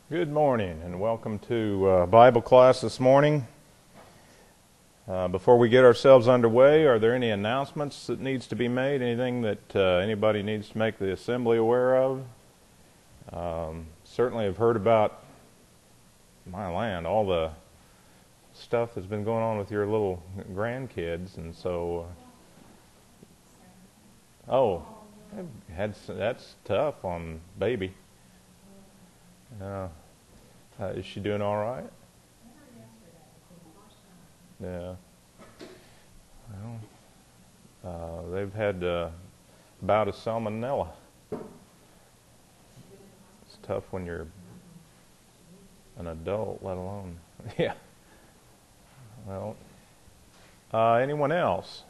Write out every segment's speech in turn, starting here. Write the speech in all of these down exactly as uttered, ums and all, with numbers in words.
Good morning and welcome to uh, Bible class this morning. Uh, before we get ourselves underway, are there any announcements that needs to be made? Anything that uh, anybody needs to make the assembly aware of? Um, certainly have heard about, my land, all the stuff that's been going on with your little grandkids, and so, uh, oh, had, that's tough on baby. Uh, uh, is she doing all right? Yeah. Well, uh, they've had uh, bout of salmonella. It's tough when you're an adult, let alone. Yeah. Well, uh, anyone else?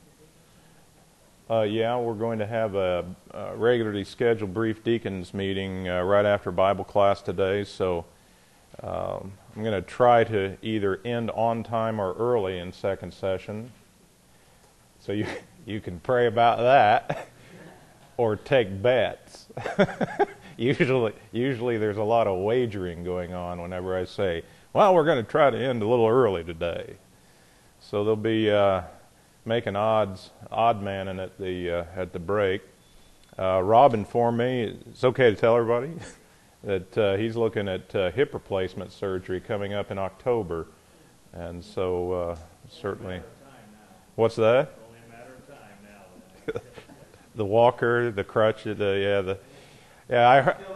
Uh, yeah, we're going to have a, a regularly scheduled brief deacons meeting uh, right after Bible class today, so um, I'm going to try to either end on time or early in second session, so you you can pray about that, or take bets. usually, usually there's a lot of wagering going on whenever I say, well, we're going to try to end a little early today. So there'll be... Uh, making odds, odd man in at the uh, at the break. Uh, Rob informed me it's okay to tell everybody that uh, he's looking at uh, hip replacement surgery coming up in October, and so uh, certainly. What's that? It's only a matter of time now. The walker, the crutch, the yeah, the yeah. I heard.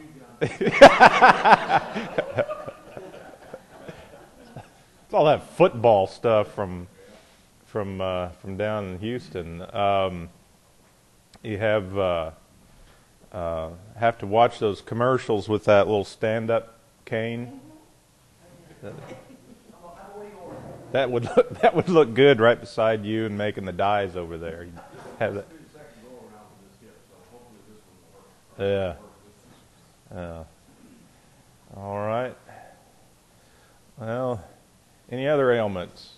It's all that football stuff from. From uh, from down in Houston, um, you have uh, uh, have to watch those commercials with that little stand-up cane. That would look, that would look good right beside you and making the dies over there. You'd have that. Yeah. Yeah. All right. Well, any other ailments?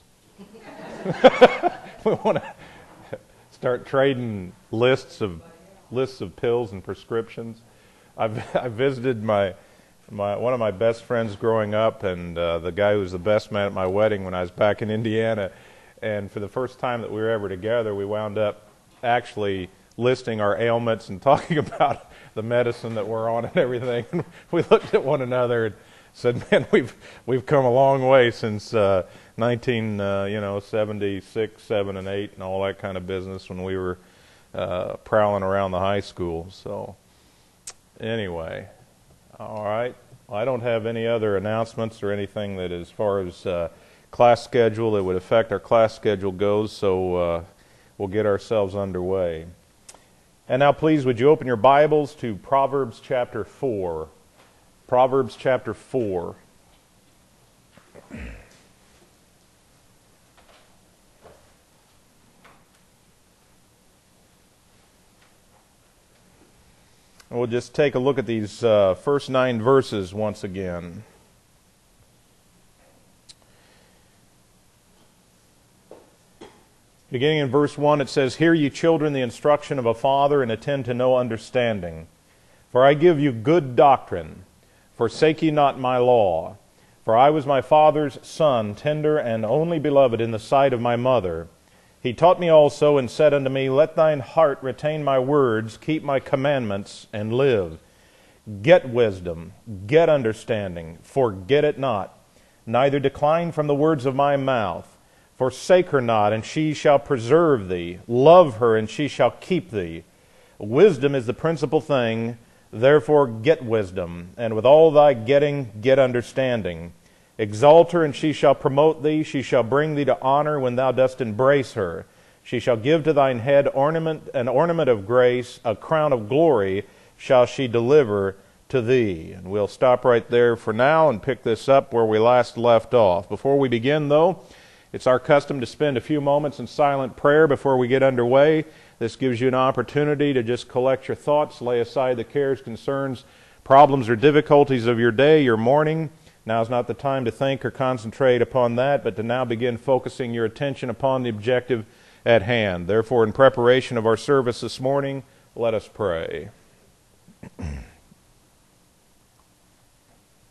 We want to start trading lists of lists of pills and prescriptions. I've I visited my my one of my best friends growing up, and uh, the guy who was the best man at my wedding when I was back in Indiana. And for the first time that we were ever together, we wound up actually listing our ailments and talking about the medicine that we're on and everything. And we looked at one another and said, "Man, we've we've come a long way since." Uh, nineteen, uh, you know, seventy-six, seven, and eight, and all that kind of business when we were uh, prowling around the high school. So, anyway, all right. Well, I don't have any other announcements or anything that, as far as uh, class schedule, that would affect our class schedule goes. So uh, we'll get ourselves underway. And now, please, would you open your Bibles to Proverbs chapter four? Proverbs chapter four. And we'll just take a look at these uh, first nine verses once again. Beginning in verse one, it says, "Hear ye children the instruction of a father, and attend to no understanding. For I give you good doctrine. Forsake ye not my law. For I was my father's son, tender and only beloved in the sight of my mother. He taught me also, and said unto me, Let thine heart retain my words, keep my commandments, and live. Get wisdom, get understanding, forget it not. Neither decline from the words of my mouth. Forsake her not, and she shall preserve thee. Love her, and she shall keep thee. Wisdom is the principal thing, therefore get wisdom, and with all thy getting, get understanding. Exalt her, and she shall promote thee. She shall bring thee to honor when thou dost embrace her. She shall give to thine head ornament, an ornament of grace, a crown of glory shall she deliver to thee." And we'll stop right there for now and pick this up where we last left off. Before we begin, though, it's our custom to spend a few moments in silent prayer before we get underway. This gives you an opportunity to just collect your thoughts, lay aside the cares, concerns, problems, or difficulties of your day, your morning. Now is not the time to think or concentrate upon that, but to now begin focusing your attention upon the objective at hand. Therefore, in preparation of our service this morning, let us pray.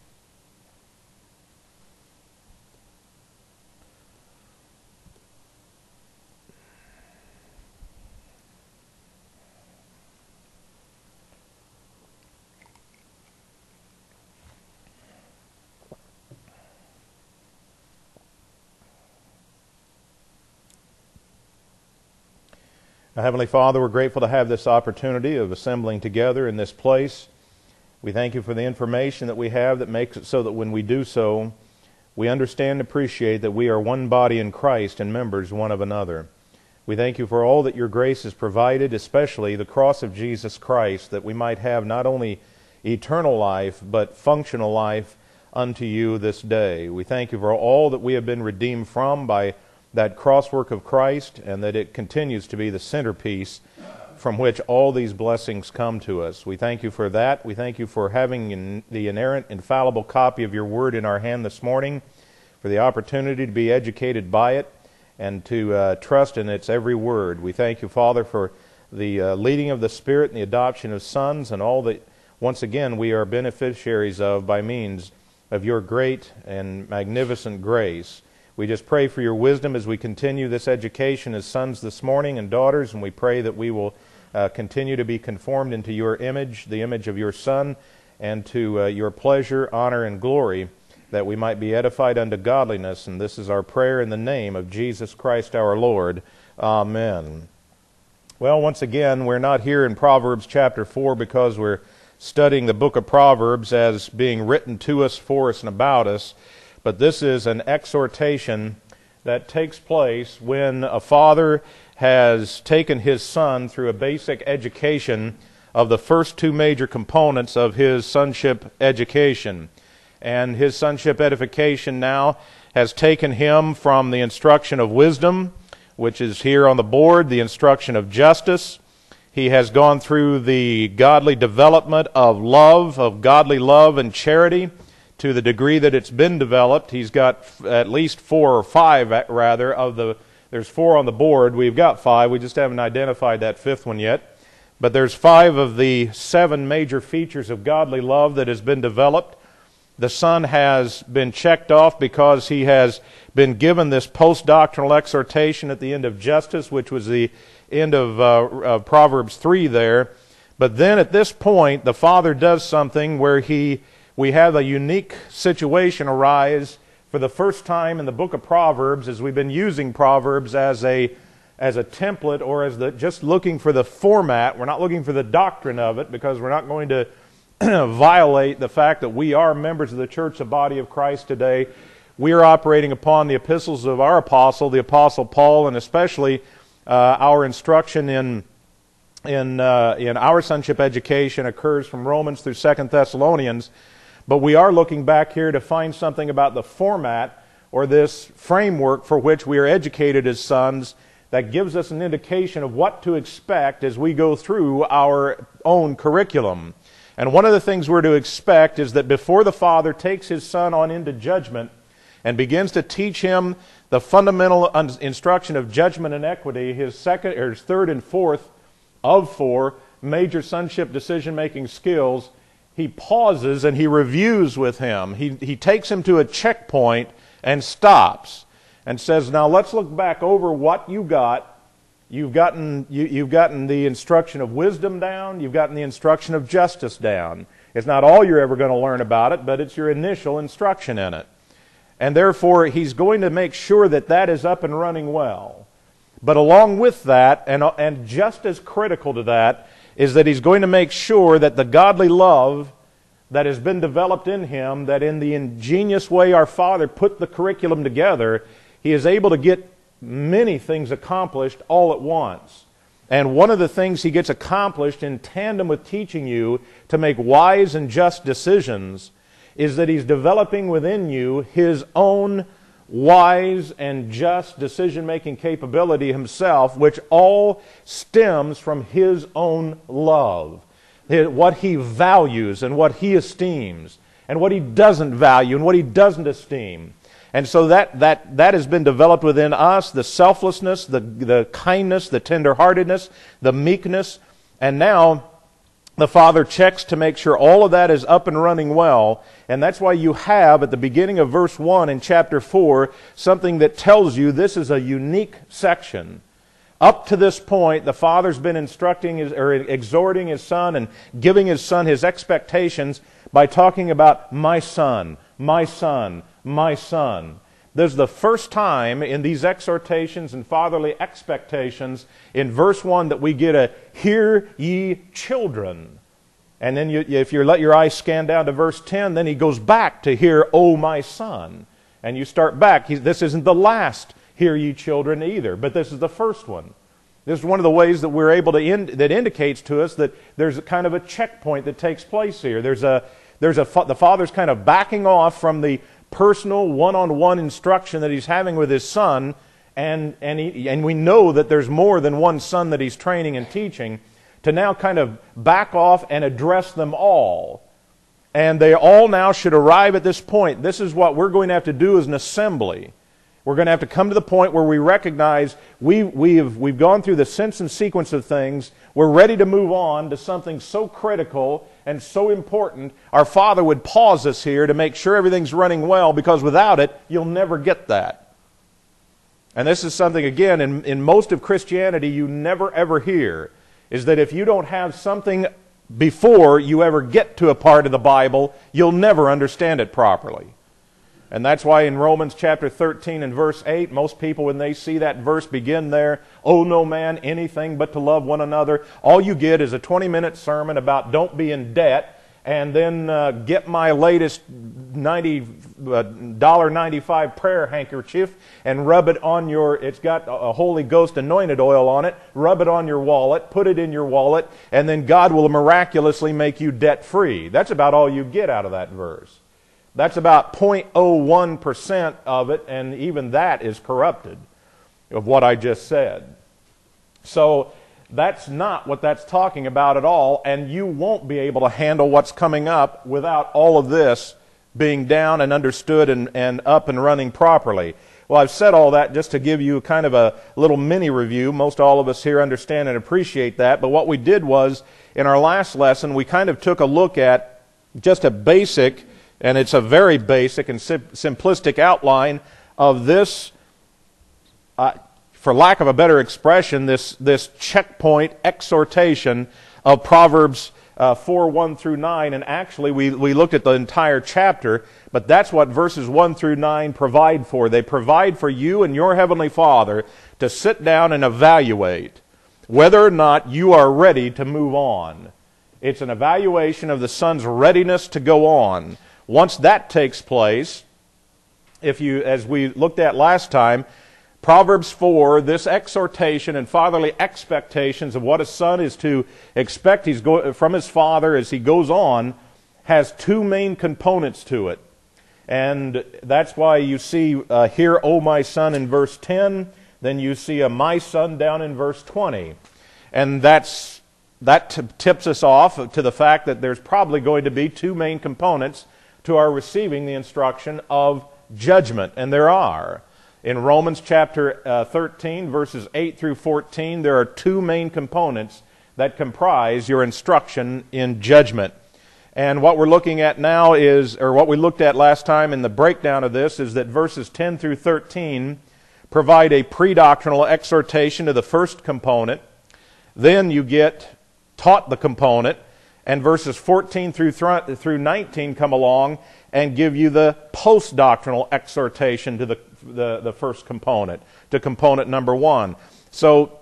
Heavenly Father, we're grateful to have this opportunity of assembling together in this place. We thank you for the information that we have that makes it so that when we do so, we understand and appreciate that we are one body in Christ and members one of another. We thank you for all that your grace has provided, especially the cross of Jesus Christ, that we might have not only eternal life, but functional life unto you this day. We thank you for all that we have been redeemed from by that crosswork of Christ, and that it continues to be the centerpiece from which all these blessings come to us. We thank you for that. We thank you for having in the inerrant, infallible copy of your word in our hand this morning, for the opportunity to be educated by it and to uh, trust in its every word. We thank you, Father, for the uh, leading of the Spirit and the adoption of sons and all that, once again, we are beneficiaries of by means of your great and magnificent grace. We just pray for your wisdom as we continue this education as sons this morning and daughters, and we pray that we will uh, continue to be conformed into your image, the image of your Son, and to uh, your pleasure, honor, and glory, that we might be edified unto godliness. And this is our prayer in the name of Jesus Christ our Lord. Amen. Well, once again, we're not here in Proverbs chapter four because we're studying the book of Proverbs as being written to us, for us, and about us. But this is an exhortation that takes place when a father has taken his son through a basic education of the first two major components of his sonship education. And his sonship edification now has taken him from the instruction of wisdom, which is here on the board, the instruction of justice. He has gone through the godly development of love, of godly love and charity. To the degree that it's been developed, he's got at least four or five, rather, of the, there's four on the board. We've got five. We just haven't identified that fifth one yet. But there's five of the seven major features of godly love that has been developed. The son has been checked off because he has been given this post-doctrinal exhortation at the end of justice, which was the end of, uh, of Proverbs three there. But then at this point, the father does something where he we have a unique situation arise for the first time in the book of Proverbs, as we've been using Proverbs as a as a template, or as the just looking for the format. We're not looking for the doctrine of it, because we're not going to violate the fact that we are members of the church, the body of Christ today. We are operating upon the epistles of our apostle, the Apostle Paul, and especially uh, our instruction in in uh, in our sonship education occurs from Romans through Second Thessalonians. But we are looking back here to find something about the format, or this framework for which we are educated as sons, that gives us an indication of what to expect as we go through our own curriculum. And one of the things we're to expect is that before the father takes his son on into judgment and begins to teach him the fundamental instruction of judgment and equity, his second or his third and fourth of four major sonship decision-making skills, he pauses and he reviews with him. He, he takes him to a checkpoint and stops and says, now let's look back over what you got. You've gotten, you, you've gotten the instruction of wisdom down. You've gotten the instruction of justice down. It's not all you're ever going to learn about it, but it's your initial instruction in it. And therefore, he's going to make sure that that is up and running well. But along with that, and, and just as critical to that, is that he's going to make sure that the godly love that has been developed in him, that in the ingenious way our Father put the curriculum together, he is able to get many things accomplished all at once. And one of the things he gets accomplished in tandem with teaching you to make wise and just decisions is that he's developing within you his own wise and just decision-making capability himself, which all stems from his own love. What he values and what he esteems, and what he doesn't value and what he doesn't esteem. And so that, that, that has been developed within us, the selflessness, the, the kindness, the tenderheartedness, the meekness, and now the Father checks to make sure all of that is up and running well. And that's why you have, at the beginning of verse one in chapter four, something that tells you this is a unique section. Up to this point, the Father's been instructing his, or exhorting his Son and giving his Son his expectations by talking about my son, my son, my son. This is the first time in these exhortations and fatherly expectations in verse one that we get a, hear ye children. And then you, if you let your eyes scan down to verse ten, then he goes back to hear, O my son. And you start back. He, this isn't the last hear ye children either, but this is the first one. This is one of the ways that we're able to, ind, that indicates to us that there's a kind of a checkpoint that takes place here. There's a, there's a, the father's kind of backing off from the personal one-on-one instruction that he's having with his son, and, and, he, and we know that there's more than one son that he's training and teaching, to now kind of back off and address them all. And they all now should arrive at this point. This is what we're going to have to do as an assembly. We're going to have to come to the point where we recognize we, we've, we've gone through the sense and sequence of things. We're ready to move on to something so critical and so important. Our Father would pause us here to make sure everything's running well, because without it, you'll never get that. And this is something, again, in, in most of Christianity you never ever hear, is that if you don't have something before you ever get to a part of the Bible, you'll never understand it properly. And that's why in Romans chapter thirteen and verse eight, most people, when they see that verse begin there, owe no man anything but to love one another, all you get is a twenty-minute sermon about don't be in debt, and then uh, get my latest ninety one dollar ninety-five prayer handkerchief and rub it on your, it's got a Holy Ghost anointed oil on it, rub it on your wallet, put it in your wallet, and then God will miraculously make you debt-free. That's about all you get out of that verse. That's about zero point zero one percent of it, and even that is corrupted of what I just said. So that's not what that's talking about at all, and you won't be able to handle what's coming up without all of this being down and understood and, and up and running properly. Well, I've said all that just to give you kind of a little mini review. Most all of us here understand and appreciate that, but what we did was, in our last lesson, we kind of took a look at just a basic, and it's a very basic and sim- simplistic outline of this, uh, for lack of a better expression, this, this checkpoint exhortation of Proverbs uh, four, one through nine. And actually, we, we looked at the entire chapter, but that's what verses one through nine provide for. They provide for you and your Heavenly Father to sit down and evaluate whether or not you are ready to move on. It's an evaluation of the son's readiness to go on. Once that takes place, if you, as we looked at last time, Proverbs four, this exhortation and fatherly expectations of what a son is to expect he's go, from his father as he goes on, has two main components to it. And that's why you see uh, here, O my son, in verse ten, then you see a my son down in verse twenty. And that's, that t- tips us off to the fact that there's probably going to be two main components to our receiving the instruction of judgment, and there are. In Romans chapter uh, thirteen, verses eight through fourteen, there are two main components that comprise your instruction in judgment. And what we're looking at now is, or what we looked at last time in the breakdown of this, is that verses ten through thirteen provide a pre-doctrinal exhortation to the first component. Then you get taught the component, and verses fourteen through through nineteen come along and give you the post-doctrinal exhortation to the, the, the first component, to component number one. So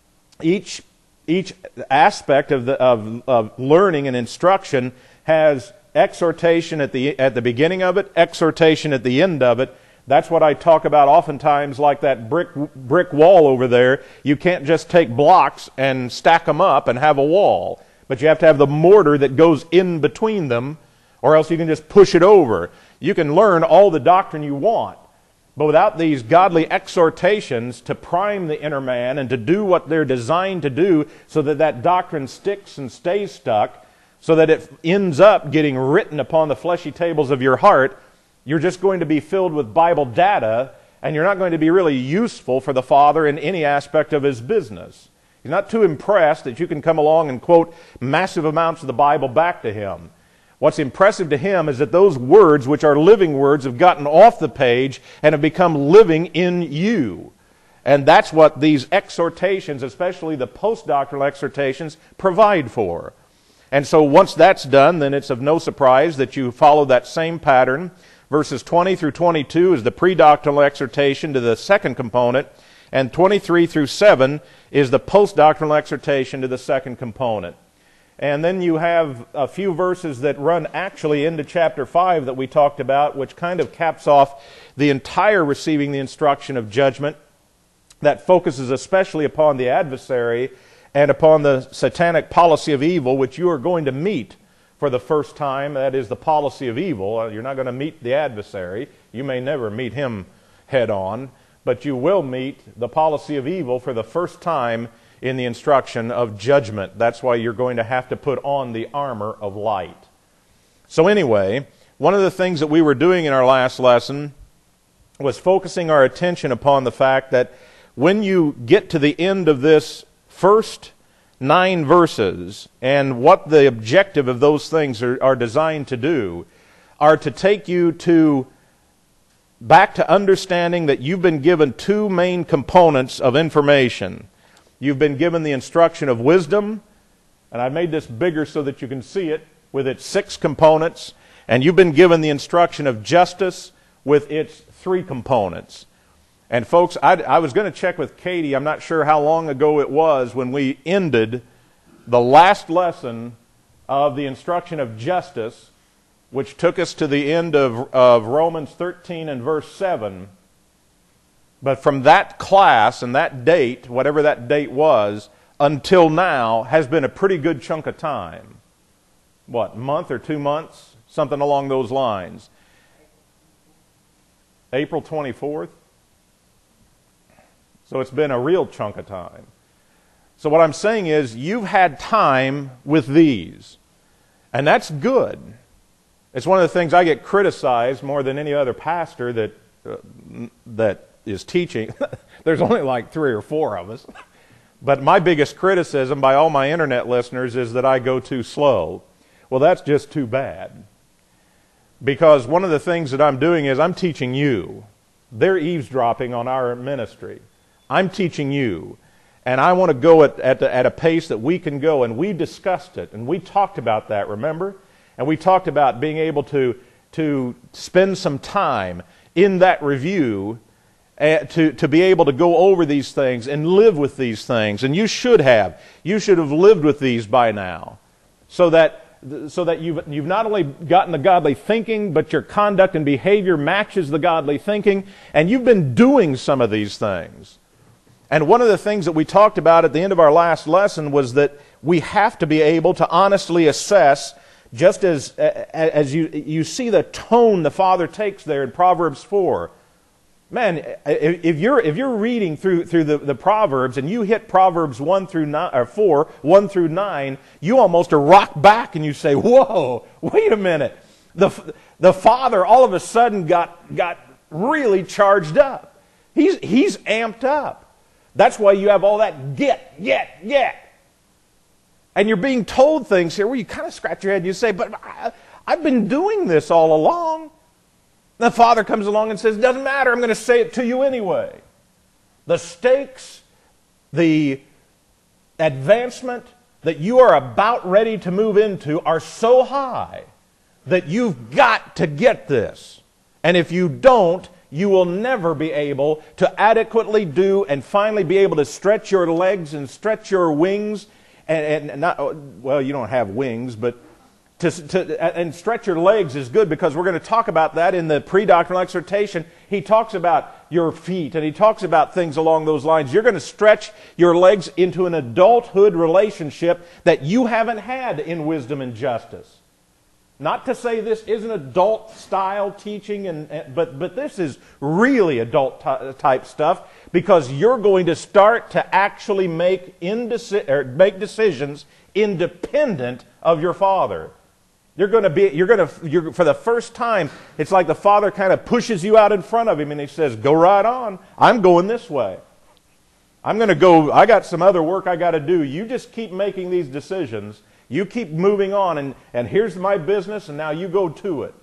each, each aspect of, the, of, of learning and instruction has exhortation at the, at the beginning of it, exhortation at the end of it. That's what I talk about oftentimes, like that brick, brick wall over there. You can't just take blocks and stack them up and have a wall. But you have to have the mortar that goes in between them, or else you can just push it over. You can learn all the doctrine you want, but without these godly exhortations to prime the inner man and to do what they're designed to do so that that doctrine sticks and stays stuck, so that it ends up getting written upon the fleshy tables of your heart, you're just going to be filled with Bible data, and you're not going to be really useful for the Father in any aspect of His business. He's not too impressed that you can come along and quote massive amounts of the Bible back to Him. What's impressive to Him is that those words, which are living words, have gotten off the page and have become living in you. And that's what these exhortations, especially the post-doctrinal exhortations, provide for. And so once that's done, then it's of no surprise that you follow that same pattern Verses twenty through twenty-two is the pre-doctrinal exhortation to the second component, and twenty-three through seven is the post-doctrinal exhortation to the second component. And then you have a few verses that run actually into chapter five that we talked about, which kind of caps off the entire receiving the instruction of judgment, that focuses especially upon the adversary and upon the satanic policy of evil, which you are going to meet for the first time. That is the policy of evil. You're not going to meet the adversary. You may never meet him head on, but you will meet the policy of evil for the first time in the instruction of judgment. That's why you're going to have to put on the armor of light. So anyway, one of the things that we were doing in our last lesson was focusing our attention upon the fact that when you get to the end of this first nine verses, and what the objective of those things are, are designed to do, are to take you to back to understanding that you've been given two main components of information. You've been given the instruction of wisdom, and I made this bigger so that you can see it, with its six components, and you've been given the instruction of justice with its three components. And folks, I, I was going to check with Katie. I'm not sure how long ago it was when we ended the last lesson of the instruction of justice, which took us to the end of, of Romans thirteen and verse seven. But from that class and that date, whatever that date was, until now has been a pretty good chunk of time. What, a month or two months? Something along those lines. April twenty-fourth? So it's been a real chunk of time. So what I'm saying is, you've had time with these. And that's good. It's one of the things I get criticized more than any other pastor that uh, that is teaching. There's only like three or four of us. But my biggest criticism by all my internet listeners is that I go too slow. Well, that's just too bad. Because one of the things that I'm doing is I'm teaching you. They're eavesdropping on our ministry. I'm teaching you, and I want to go at, at, at a pace that we can go, and we discussed it, and we talked about that, remember? And we talked about being able to, to spend some time in that review uh, to, to be able to go over these things and live with these things, and you should have. You should have lived with these by now, so that so that you've, you've not only gotten the godly thinking, but your conduct and behavior matches the godly thinking, and you've been doing some of these things. And one of the things that we talked about at the end of our last lesson was that we have to be able to honestly assess, just as, as you, you see the tone the Father takes there in Proverbs four. Man, if you're, if you're reading through, through the, the Proverbs and you hit Proverbs one through nine, or four, one through nine, you almost rock back and you say, whoa, wait a minute. The, the Father all of a sudden got, got really charged up. He's, he's amped up. That's why you have all that get, get, get. And you're being told things here where you kind of scratch your head and you say, but I, I've been doing this all along. The Father comes along and says, doesn't matter, I'm going to say it to you anyway. The stakes, the advancement that you are about ready to move into are so high that you've got to get this. And if you don't, you will never be able to adequately do and finally be able to stretch your legs and stretch your wings. And, and not, well, you don't have wings, but to, to and stretch your legs is good, because we're going to talk about that in the pre-doctrinal exhortation. He talks about your feet, and he talks about things along those lines. You're going to stretch your legs into an adulthood relationship that you haven't had in wisdom and justice. Not to say this isn't adult-style teaching, and, and, but, but this is really adult-type stuff, because you're going to start to actually make, indeci- or make decisions independent of your Father. You're going to be, you're going to, you're, for the first time, it's like the Father kind of pushes you out in front of him, and he says, go right on. I'm going this way. I'm going to go, I got some other work I got to do. You just keep making these decisions. You keep moving on, and, and here's my business, and now you go to it.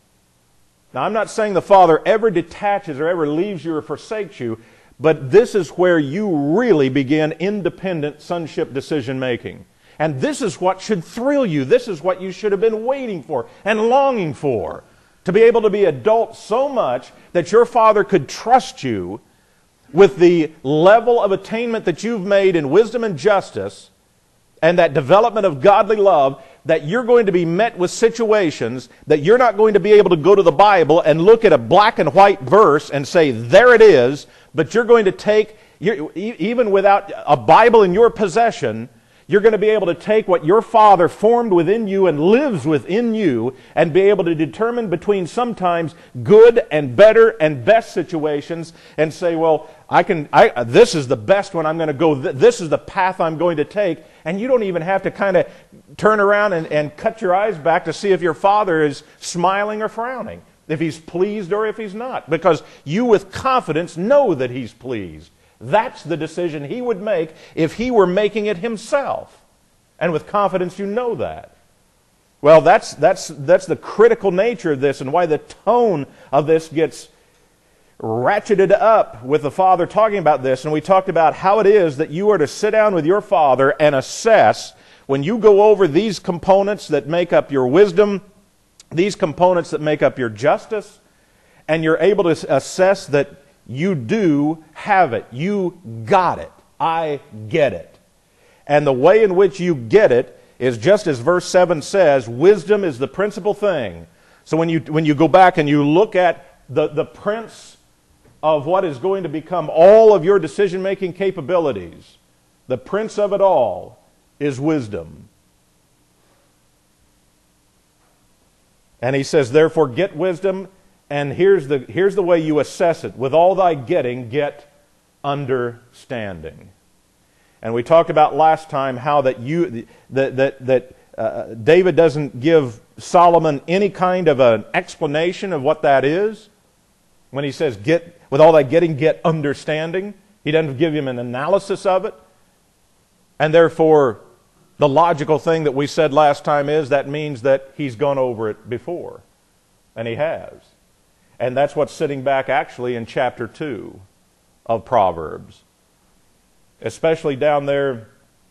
Now, I'm not saying the Father ever detaches or ever leaves you or forsakes you, but this is where you really begin independent sonship decision-making. And this is what should thrill you. This is what you should have been waiting for and longing for. To be able to be adult so much that your Father could trust you with the level of attainment that you've made in wisdom and justice and that development of godly love, that you're going to be met with situations that you're not going to be able to go to the Bible and look at a black and white verse and say, there it is, but you're going to take, you're, even without a Bible in your possession, you're going to be able to take what your Father formed within you and lives within you and be able to determine between sometimes good and better and best situations and say, well, I can. I, this is the best one I'm going to go. This is the path I'm going to take. And you don't even have to kind of turn around and, and cut your eyes back to see if your Father is smiling or frowning, if He's pleased or if He's not, because you with confidence know that He's pleased. That's the decision He would make if He were making it Himself. And with confidence you know that. Well, that's, that's, that's the critical nature of this and why the tone of this gets ratcheted up with the Father talking about this. And we talked about how it is that you are to sit down with your Father and assess when you go over these components that make up your wisdom, these components that make up your justice, and you're able to assess that you do have it. You got it. I get it. And the way in which you get it is just as verse seven says, wisdom is the principal thing. So when you, when you go back and you look at the, the prince of what is going to become all of your decision-making capabilities, the prince of it all is wisdom. And he says, therefore get wisdom. And here's the, here's the way you assess it. With all thy getting, get understanding. And we talked about last time how that you that that, that uh, David doesn't give Solomon any kind of an explanation of what that is. When he says, "Get with all thy getting, get understanding," he doesn't give him an analysis of it. And therefore, the logical thing that we said last time is that means that he's gone over it before, and he has. And that's what's sitting back actually in chapter two of Proverbs. Especially down there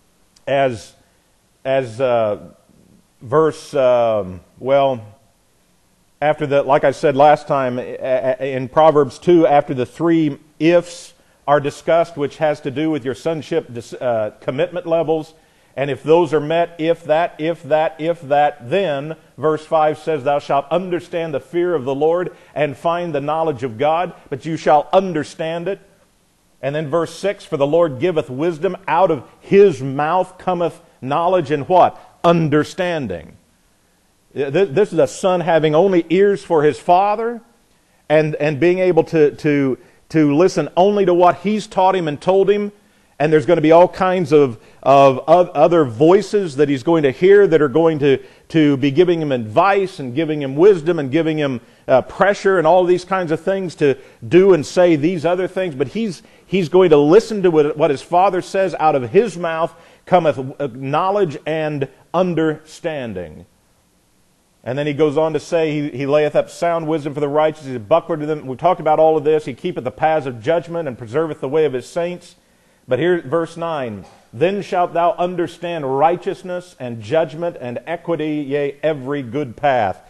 as, as uh, verse, um, well, after the, like I said last time, in Proverbs two, after the three ifs are discussed, which has to do with your sonship uh, commitment levels. And if those are met, if that, if that, if that, then, verse five says, thou shalt understand the fear of the Lord and find the knowledge of God, but you shall understand it. And then verse six, for the Lord giveth wisdom, out of His mouth cometh knowledge and what? Understanding. This is a son having only ears for his father and, and being able to, to, to listen only to what he's taught him and told him. And there's going to be all kinds of, of other voices that he's going to hear that are going to, to be giving him advice and giving him wisdom and giving him uh, pressure and all these kinds of things to do and say these other things. But he's, he's going to listen to what his father says. Out of his mouth cometh knowledge and understanding. And then he goes on to say, he, he layeth up sound wisdom for the righteous. He's a buckler to them. We talked about all of this. He keepeth the paths of judgment and preserveth the way of his saints. But here, verse nine, then shalt thou understand righteousness and judgment and equity, yea, every good path.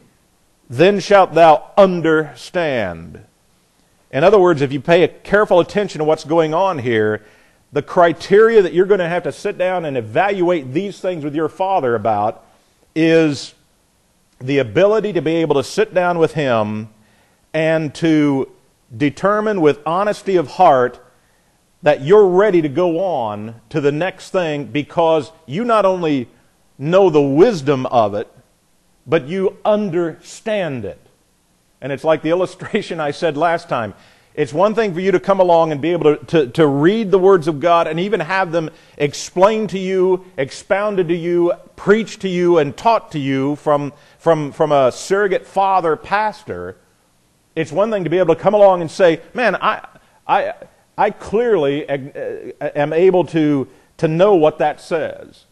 Then shalt thou understand. In other words, if you pay a careful attention to what's going on here, the criteria that you're going to have to sit down and evaluate these things with your father about is the ability to be able to sit down with him and to determine with honesty of heart that you're ready to go on to the next thing because you not only know the wisdom of it, but you understand it. And it's like the illustration I said last time. It's one thing for you to come along and be able to, to, to read the words of God and even have them explained to you, expounded to you, preached to you, and taught to you from, from, from a surrogate father pastor. It's one thing to be able to come along and say, man, I... I I clearly am able to, to know what that says.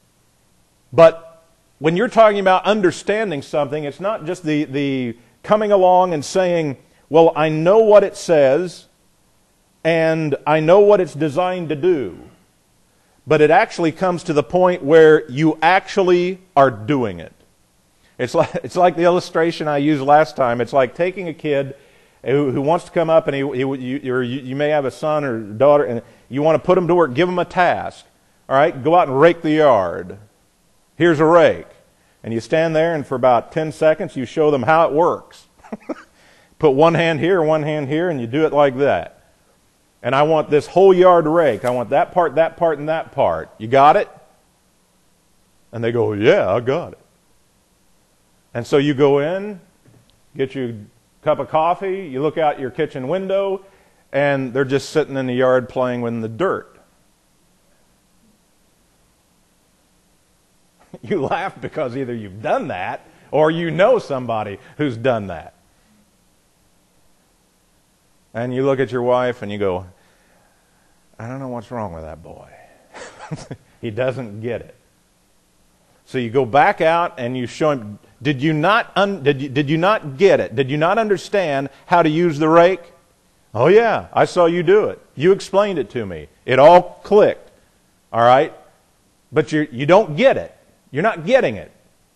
But when you're talking about understanding something, it's not just the, the coming along and saying, well, I know what it says, and I know what it's designed to do. But it actually comes to the point where you actually are doing it. It's like, it's like the illustration I used last time. It's like taking a kid who, who wants to come up, and he, he, you, or you, you may have a son or daughter, and you want to put them to work, give them a task. All right, go out and rake the yard. Here's a rake. And you stand there, and for about ten seconds, you show them how it works. Put one hand here, one hand here, and you do it like that. And I want this whole yard raked. I want that part, that part, and that part. You got it? And they go, yeah, I got it. And so you go in, get your cup of coffee, you look out your kitchen window, and they're just sitting in the yard playing with the dirt. You laugh because either you've done that or you know somebody who's done that. And you look at your wife and you go, I don't know what's wrong with that boy. He doesn't get it. So you go back out and you show him, did you not un, did you, did you not get it? Did you not understand how to use the rake? Oh yeah, I saw you do it. You explained it to me. It all clicked. All right? But you you don't get it. You're not getting it.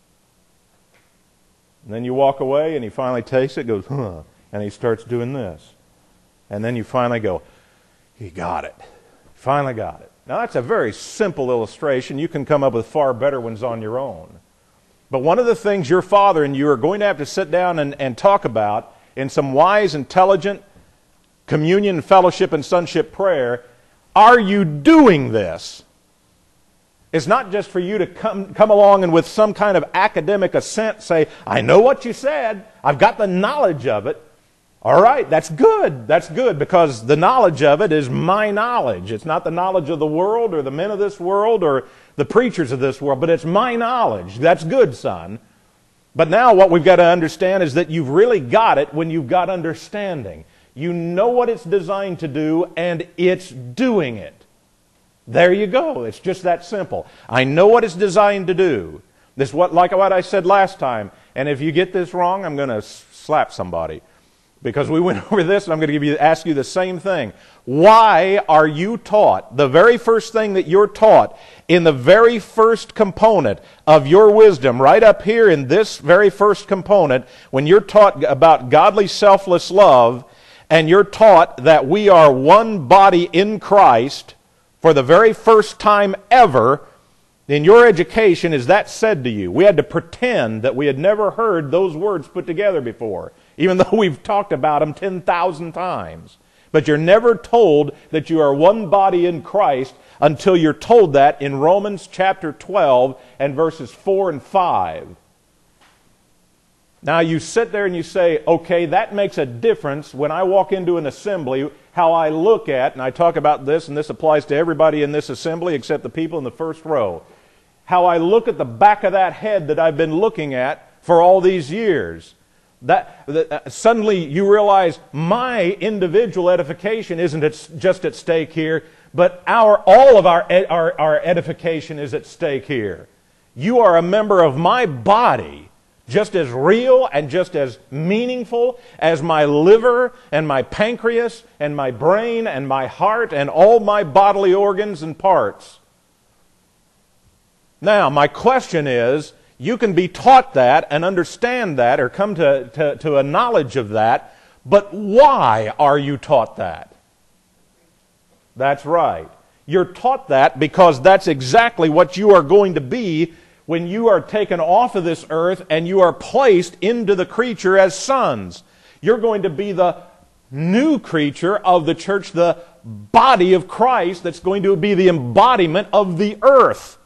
And then you walk away and he finally takes it, goes, huh, and he starts doing this. And then you finally go, he got it. Finally got it. Now that's a very simple illustration. You can come up with far better ones on your own. But one of the things your father and you are going to have to sit down and, and talk about in some wise, intelligent communion, fellowship, and sonship prayer, are you doing this? It's not just for you to come, come along and with some kind of academic assent say, I know what you said. I've got the knowledge of it. All right, that's good. That's good because the knowledge of it is my knowledge. It's not the knowledge of the world or the men of this world or the preachers of this world, but it's my knowledge. That's good, son. But now what we've got to understand is that you've really got it when you've got understanding. You know what it's designed to do, and it's doing it. There you go. It's just that simple. I know what it's designed to do. This is what, like what I said last time. And if you get this wrong, I'm going to slap somebody. Because we went over this, and I'm going to give you, ask you the same thing. Why are you taught, the very first thing that you're taught, in the very first component of your wisdom, right up here in this very first component, when you're taught about godly selfless love, and you're taught that we are one body in Christ, for the very first time ever, in your education, is that said to you? We had to pretend that we had never heard those words put together before, even though we've talked about them ten thousand times. But you're never told that you are one body in Christ until you're told that in Romans chapter twelve and verses four and five. Now you sit there and you say, okay, that makes a difference when I walk into an assembly, how I look at, and I talk about this, and this applies to everybody in this assembly except the people in the first row, how I look at the back of that head that I've been looking at for all these years. That, that uh, suddenly you realize my individual edification isn't at, just at stake here, but our all of our, ed, our our edification is at stake here. You are a member of my body, just as real and just as meaningful as my liver and my pancreas and my brain and my heart and all my bodily organs and parts. Now, my question is, you can be taught that and understand that or come to, to, to a knowledge of that, but why are you taught that? That's right. You're taught that because that's exactly what you are going to be when you are taken off of this earth and you are placed into the creature as sons. You're going to be the new creature of the church, the body of Christ that's going to be the embodiment of the earth.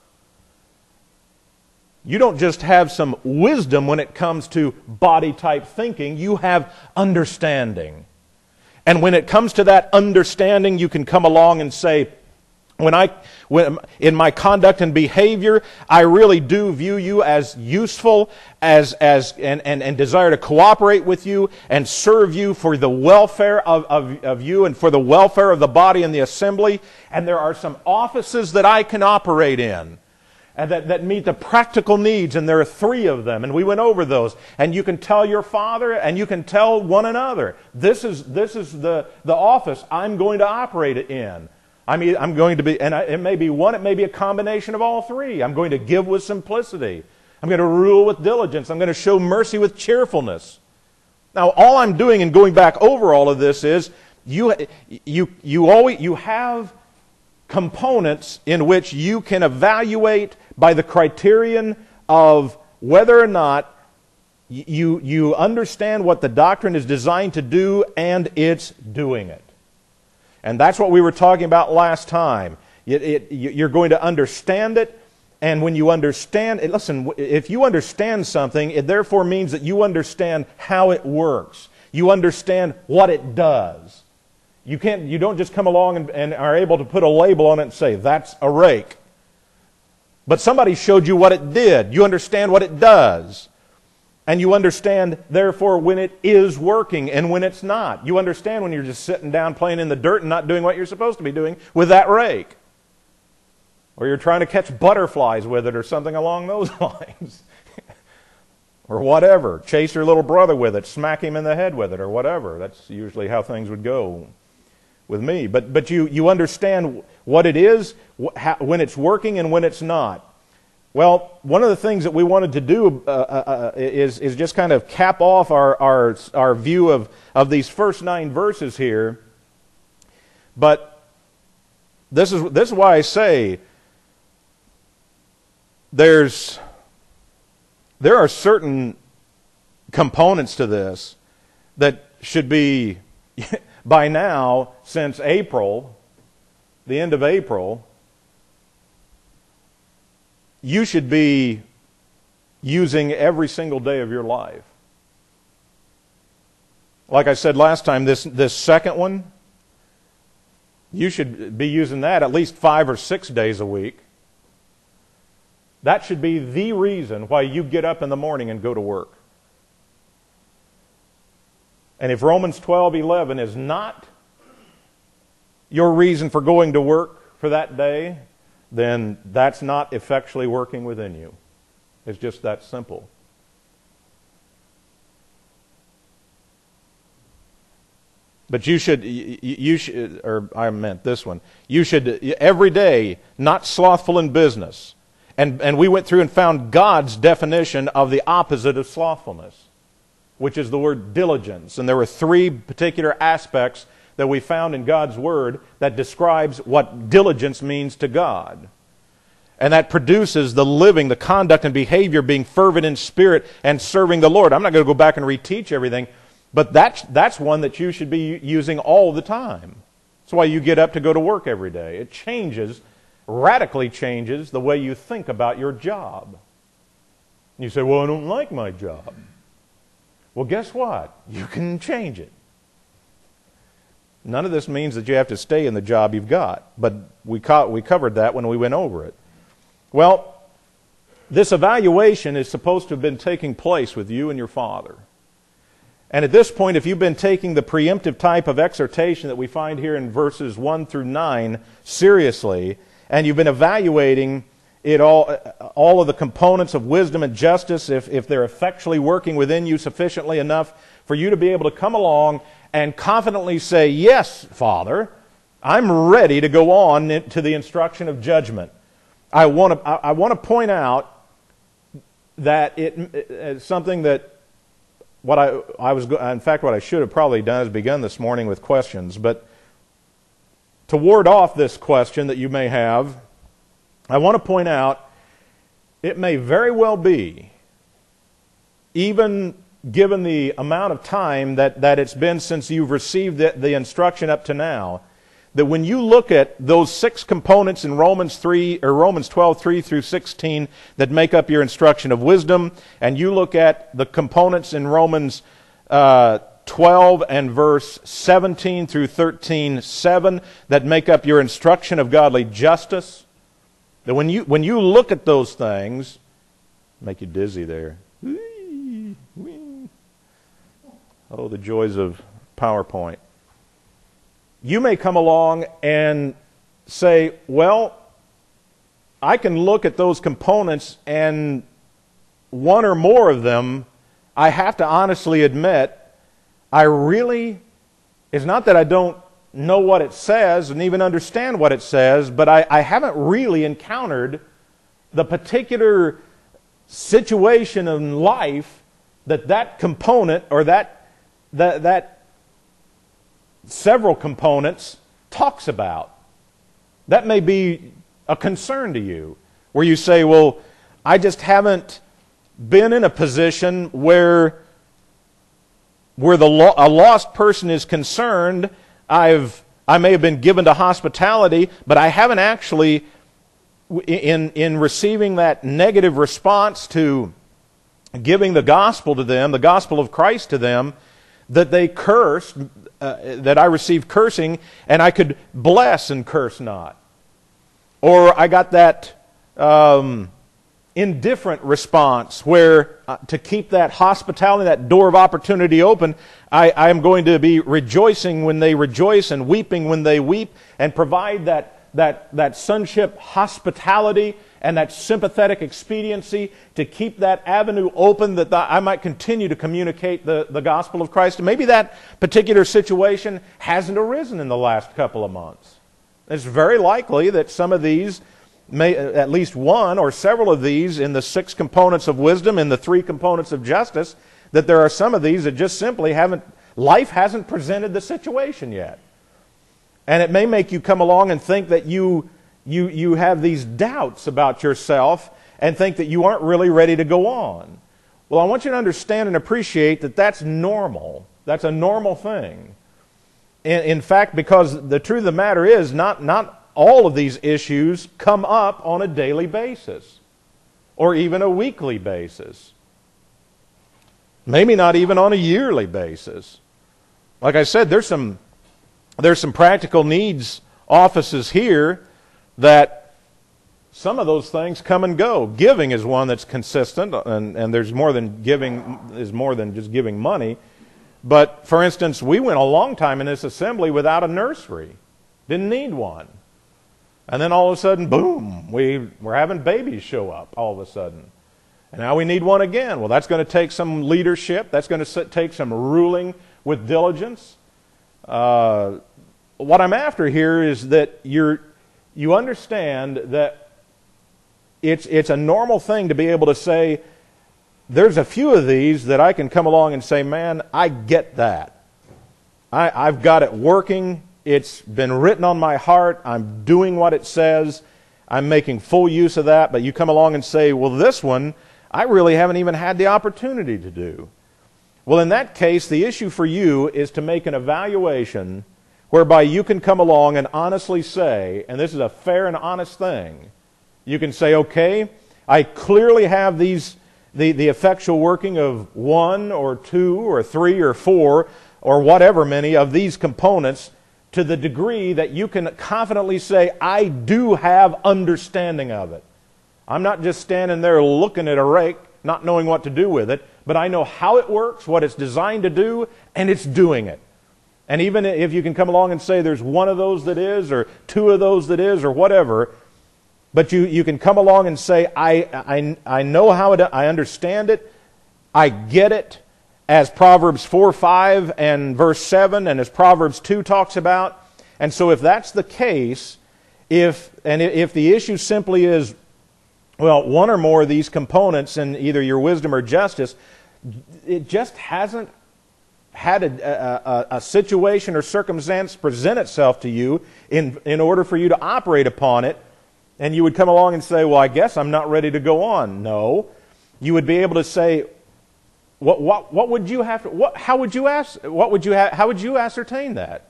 You don't just have some wisdom when it comes to body-type thinking. You have understanding. And when it comes to that understanding, you can come along and say, when I, when, in my conduct and behavior, I really do view you as useful, as, as, and, and, and desire to cooperate with you and serve you for the welfare of, of, of you and for the welfare of the body and the assembly. And there are some offices that I can operate in and that, that meet the practical needs, and there are three of them, and we went over those. And you can tell your father, and you can tell one another, this is, this is the, the office I'm going to operate it in. I mean, I'm going to be, and it may be one, it may be a combination of all three. I'm going to give with simplicity. I'm going to rule with diligence. I'm going to show mercy with cheerfulness. Now, all I'm doing in going back over all of this is you, you, you, always, you have components in which you can evaluate by the criterion of whether or not you, you understand what the doctrine is designed to do and it's doing it. And that's what we were talking about last time. It, it, you're going to understand it, and when you understand it, listen, if you understand something, it therefore means that you understand how it works. You understand what it does. You can't, you don't just come along and, and are able to put a label on it and say, that's a rake. But somebody showed you what it did. You understand what it does. And you understand, therefore, when it is working and when it's not. You understand when you're just sitting down playing in the dirt and not doing what you're supposed to be doing with that rake. Or you're trying to catch butterflies with it or something along those lines. Or whatever. Chase your little brother with it. Smack him in the head with it or whatever. That's usually how things would go with me. But, but you, you understand what it is, wh- how, when it's working and when it's not. Well, one of the things that we wanted to do uh, uh, is, is just kind of cap off our, our, our view of, of these first nine verses here. But this is, this is why I say there's, there are certain components to this that should be, by now, since April, the end of April, you should be using every single day of your life. Like I said last time, this, this second one, you should be using that at least five or six days a week. That should be the reason why you get up in the morning and go to work. And if Romans twelve eleven is not your reason for going to work for that day, then that's not effectually working within you. It's just that simple. But you should, you should, or I meant this one, you should every day, not slothful in business. And, and we went through and found God's definition of the opposite of slothfulness, which is the word diligence. And there were three particular aspects that we found in God's Word that describes what diligence means to God. And that produces the living, the conduct and behavior being fervent in spirit and serving the Lord. I'm not going to go back and reteach everything, but that's, that's one that you should be using all the time. That's why you get up to go to work every day. It changes, radically changes the way you think about your job. And you say, well, I don't like my job. Well, guess what? You can change it. None of this means that you have to stay in the job you've got, but we co- we covered that when we went over it. Well, this evaluation is supposed to have been taking place with you and your father. And at this point, if you've been taking the preemptive type of exhortation that we find here in verses one through nine seriously, and you've been evaluating it all, all of the components of wisdom and justice, if, if they're effectually working within you sufficiently enough for you to be able to come along and confidently say, yes, Father, I'm ready to go on to the instruction of judgment. I want to, I want to point out that it, it's something that what I, I was, in fact, what I should have probably done is begun this morning with questions. But to ward off this question that you may have, I want to point out it may very well be, even given the amount of time that, that it's been since you've received the, the instruction up to now, that when you look at those six components in Romans three or Romans twelve, three through sixteen that make up your instruction of wisdom, and you look at the components in Romans uh, twelve and verse seventeen through thirteen, seven that make up your instruction of godly justice, that when you when you look at those things, make you dizzy there. Oh, the joys of PowerPoint. You may come along and say, well, I can look at those components and one or more of them, I have to honestly admit, I really, it's not that I don't know what it says and even understand what it says, but I, I haven't really encountered the particular situation in life that that component or that, that, that several components talks about. That may be a concern to you, where you say, well, I just haven't been in a position where, where the lo- a lost person is concerned. I've, I may have been given to hospitality, but I haven't actually, in, in receiving that negative response to giving the gospel to them, the gospel of Christ to them, that they cursed, uh, that I received cursing, and I could bless and curse not. Or I got that um, indifferent response where uh, to keep that hospitality, that door of opportunity open, I, I am going to be rejoicing when they rejoice and weeping when they weep, and provide that, that, that sonship hospitality and that sympathetic expediency to keep that avenue open that the, I might continue to communicate the, the gospel of Christ. And maybe that particular situation hasn't arisen in the last couple of months. It's very likely that some of these, may, at least one or several of these in the six components of wisdom and the three components of justice, that there are some of these that just simply haven't, life hasn't presented the situation yet. And it may make you come along and think that you, you, you have these doubts about yourself and think that you aren't really ready to go on. Well, I want you to understand and appreciate that that's normal. That's a normal thing. In, in fact, because the truth of the matter is, not, not all of these issues come up on a daily basis or even a weekly basis. Maybe not even on a yearly basis. Like I said, there's some, there's some practical needs offices here that some of those things come and go. Giving is one that's consistent, and, and there's more than giving, is more than just giving money. But, for instance, we went a long time in this assembly without a nursery. Didn't need one. And then all of a sudden, boom, we, we're having babies show up all of a sudden. And now we need one again. Well, that's going to take some leadership. That's going to take some ruling with diligence. Uh, what I'm after here is that you're, you understand that it's, it's a normal thing to be able to say, there's a few of these that I can come along and say, man, I get that. I, I've got it working. It's been written on my heart. I'm doing what it says. I'm making full use of that. But you come along and say, well, this one, I really haven't even had the opportunity to do. Well, in that case, the issue for you is to make an evaluation whereby you can come along and honestly say, and this is a fair and honest thing, you can say, okay, I clearly have these The, the effectual working of one or two or three or four or whatever many of these components to the degree that you can confidently say, I do have understanding of it. I'm not just standing there looking at a rake, not knowing what to do with it, but I know how it works, what it's designed to do, and it's doing it. And even if you can come along and say there's one of those that is, or two of those that is, or whatever, but you, you can come along and say, I, I, I know how it, I understand it, I get it, as Proverbs four, five, and verse seven, and as Proverbs two talks about. And so if that's the case, if and if the issue simply is, well, one or more of these components in either your wisdom or justice, it just hasn't had a, a, a situation or circumstance present itself to you in, in order for you to operate upon it, and you would come along and say, well, I guess I'm not ready to go on. No. You would be able to say, what what what would you have to, what how would you ask what would you ha, how would you ascertain that?